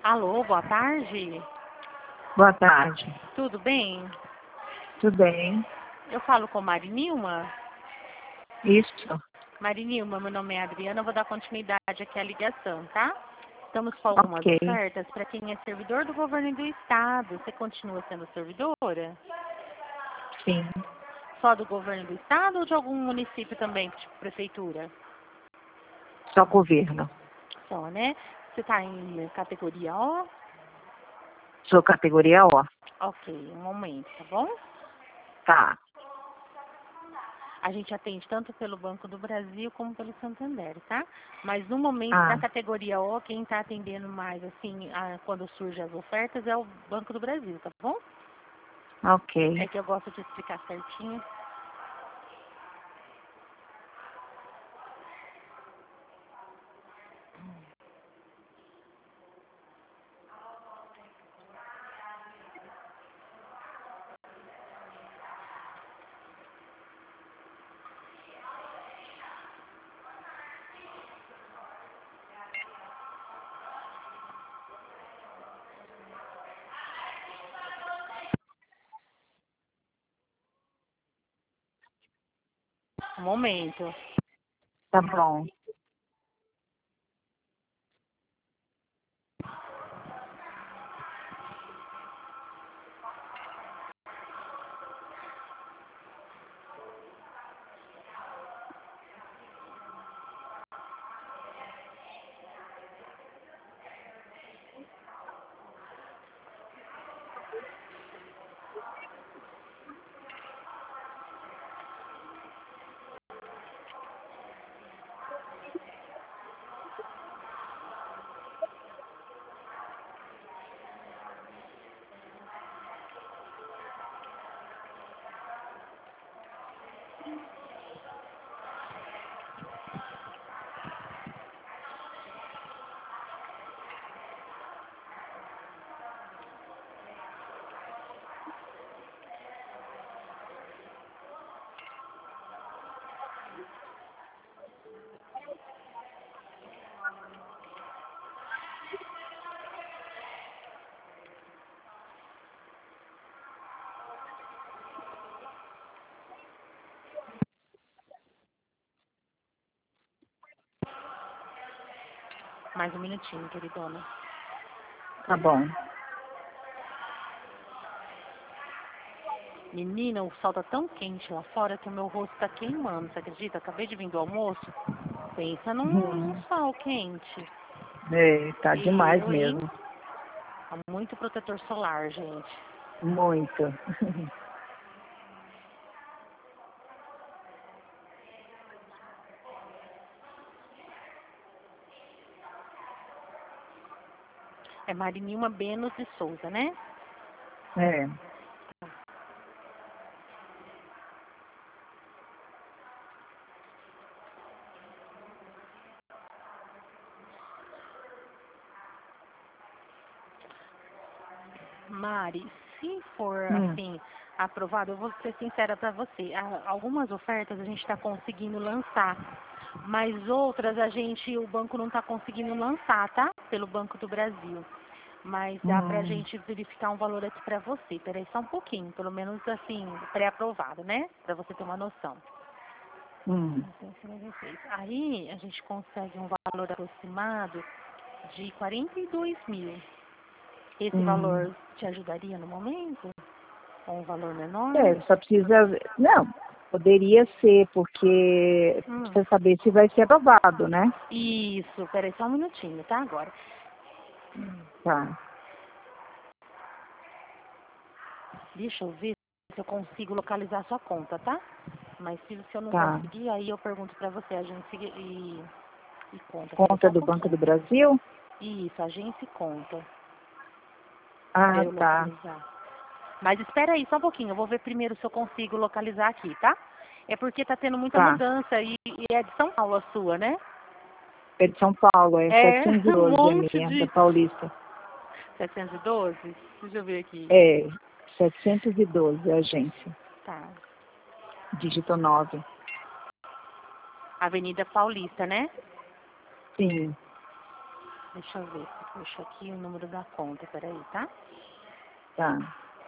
Alô, boa tarde. Boa tarde. Tudo bem? Tudo bem? Eu falo com Marinilma. Isso. Marinilma, meu nome é Adriana, eu vou dar continuidade aqui à ligação, tá? Estamos com algumas Ok. ofertas para quem é servidor do governo do estado. Você continua sendo servidora? Sim. Só do governo do estado ou de algum município também, tipo prefeitura? Só governo. Só, né? Você está em categoria O? Sou categoria O. Ok, um momento, tá bom? Tá. A gente atende tanto pelo Banco do Brasil como pelo Santander, tá? Mas no momento, Ah, da categoria O, quem está atendendo mais, assim, quando surgem as ofertas é o Banco do Brasil, tá bom? ok. É que eu gosto de explicar certinho. Um momento. Tá bom. Mais um minutinho, queridona. Tá bom. Menina, o sol tá tão quente lá fora que o meu rosto tá queimando, você acredita? Acabei de vir do almoço. Pensa num Uhum. sol quente. É, tá E demais eu, hein? mesmo. Muito protetor solar, gente. Muito. É Marinilma Benos de Souza, né? É. Mari, se for Hum. assim, aprovado, eu vou ser sincera para você. Algumas ofertas a gente está conseguindo lançar, mas outras o banco não está conseguindo lançar, tá? Pelo Banco do Brasil. Mas dá pra Hum. gente verificar um valor aqui pra você. Peraí só um pouquinho, pelo menos assim, pré-aprovado, né? Pra você ter uma noção. Hum. 996. Aí a gente consegue um valor aproximado de 42 mil. Esse Hum. valor te ajudaria no momento? Ou um valor menor? É, só precisa. Não, poderia ser, porque Hum. precisa saber se vai ser aprovado, né? Isso, peraí só um minutinho, tá? Agora. Tá. Deixa eu ver se eu consigo localizar a sua conta, tá? Mas se eu não Tá. conseguir, aí eu pergunto pra você, agência e conta. Peraí só Conta um do Banco do pouquinho. Brasil? Isso, agência e conta. Pra Ah, eu tá. localizar. Mas espera aí só um pouquinho, eu vou ver primeiro se eu consigo localizar aqui, tá? É porque tá tendo muita Tá. mudança e é de São Paulo a sua, né? É de São Paulo, é É, um 712 a monte minha, da de... Paulista. 712? Deixa eu ver aqui. É, 712 a agência. Tá. Dígito 9. Avenida Paulista, né? Sim. Deixa eu ver. Puxa aqui o número da conta, peraí, tá? Tá.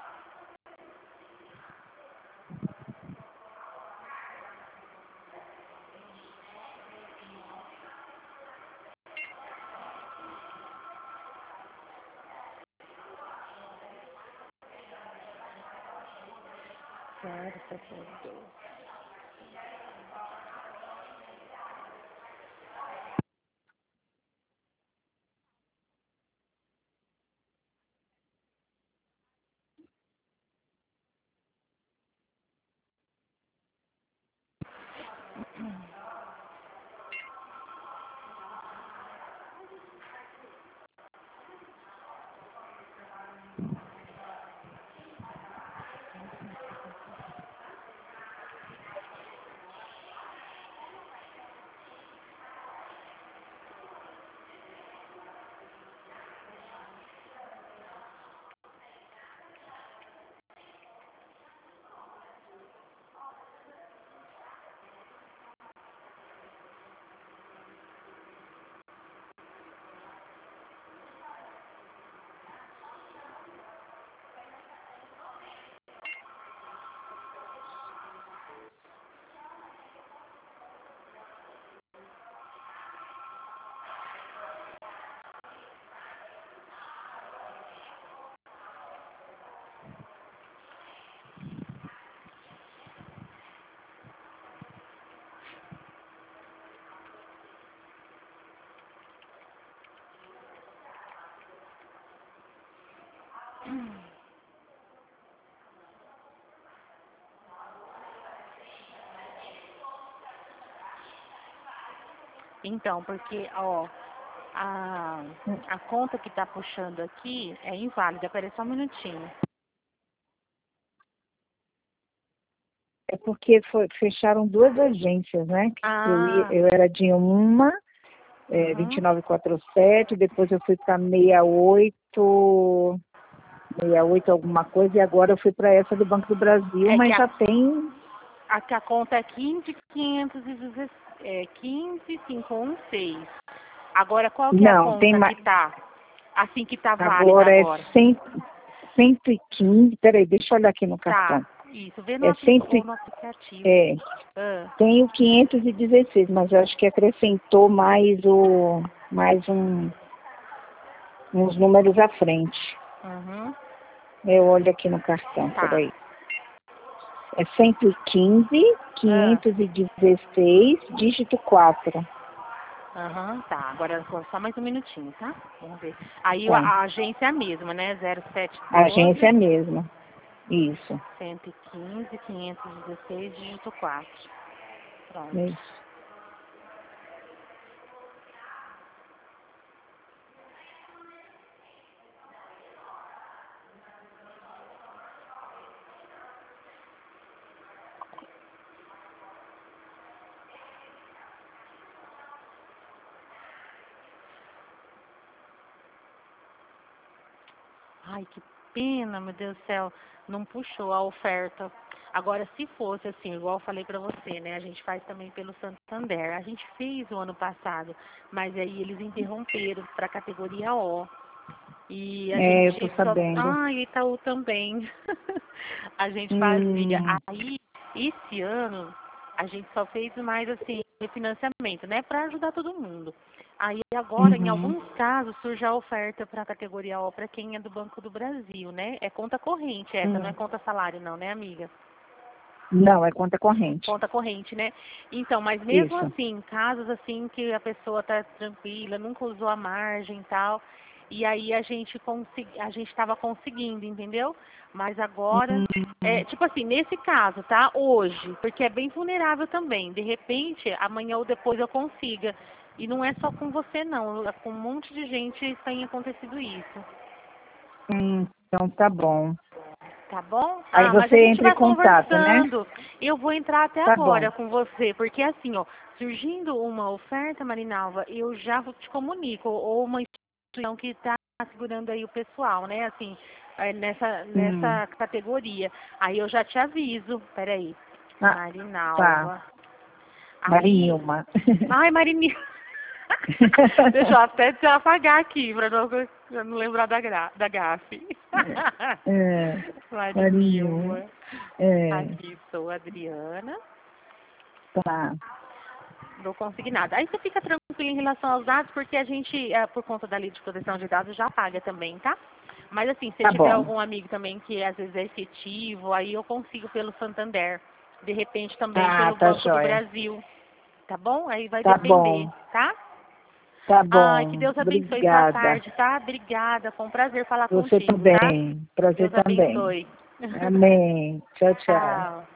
Zero, 72. Então, porque, ó, a conta que tá puxando aqui é inválida. Peraí só um minutinho. É porque fecharam duas agências, né? Ah, Eu era de uma, uhum. 2947, depois eu fui para 68 alguma coisa, e agora eu fui para essa do Banco do Brasil, É que mas já tem... a conta é 15.516, 15.516. Agora, qual que é a Não, tem conta mais. que tá? Assim que tá válida Agora é agora. 115, peraí, deixa eu olhar aqui no cartão. Tá, isso. Vê É ou no aplicativo. é, Ah, tem o 516, mas eu acho que acrescentou uns números à frente. uhum, Eu olho aqui no cartão, tá. peraí. É 115, Ah, 516, dígito 4. tá. Agora só mais um minutinho, tá? Vamos ver. Aí Tá. a agência é a mesma, né? A agência 0712 é a mesma. Isso. 115, 516, dígito 4. Pronto. Isso. Ai, que pena, meu Deus do céu. Não puxou a oferta. Agora, se fosse assim, igual eu falei pra você, né? A gente faz também pelo Santander. A gente fez o ano passado, mas aí eles interromperam para a categoria O. E a É, eu tô gente só. sabendo. Ah, e Itaú também. A gente fazia. Hum, Aí, esse ano, a gente só fez mais assim, refinanciamento, né? Para ajudar todo mundo. Aí agora, em uhum. alguns casos, surge a oferta para a categoria O para quem é do Banco do Brasil, né? É conta corrente essa, não é conta salário não, né, amiga? Não, é conta corrente. Conta corrente, né? Então, mas mesmo Isso. assim, casos assim que a pessoa tá tranquila, nunca usou a margem e tal, e aí a gente estava conseguindo, entendeu? Mas agora, Hum, tipo assim, nesse caso, tá? Hoje, porque é bem vulnerável também. De repente, amanhã ou depois eu consiga. E não é só com você não, é com um monte de gente tem acontecido isso. então tá bom. Tá bom? Aí Ah, mas a você gente entra em vai contato, né? conversando. Eu vou entrar até Tá bom. agora com você, porque assim, ó, surgindo uma oferta, Marinalva, eu já te comunico, ou uma instituição que está segurando aí o pessoal, né? Assim, Hum. nessa categoria. Aí eu já te aviso. Peraí. Ah, tá. Marinalva. Aí. Marinilma. Ai, Marinilva. Deixa eu até te apagar aqui, pra não lembrar da gafe. Marinilma. Aqui sou Adriana. Tá. Não consegui nada. Aí você fica tranquilo em relação aos dados, porque a gente, por conta da lei de proteção de dados, já paga também, tá? Mas assim, se tiver algum amigo também que às vezes é efetivo, aí eu consigo pelo Santander. De repente também pelo Banco do Brasil. Tá bom? Aí vai depender, tá? Tá bom. Ai, que Deus abençoe sua tarde, tá? Obrigada. Foi um prazer falar Você contigo, também. tá? Prazer Deus também. abençoe. Amém. Tchau, tchau. Tchau.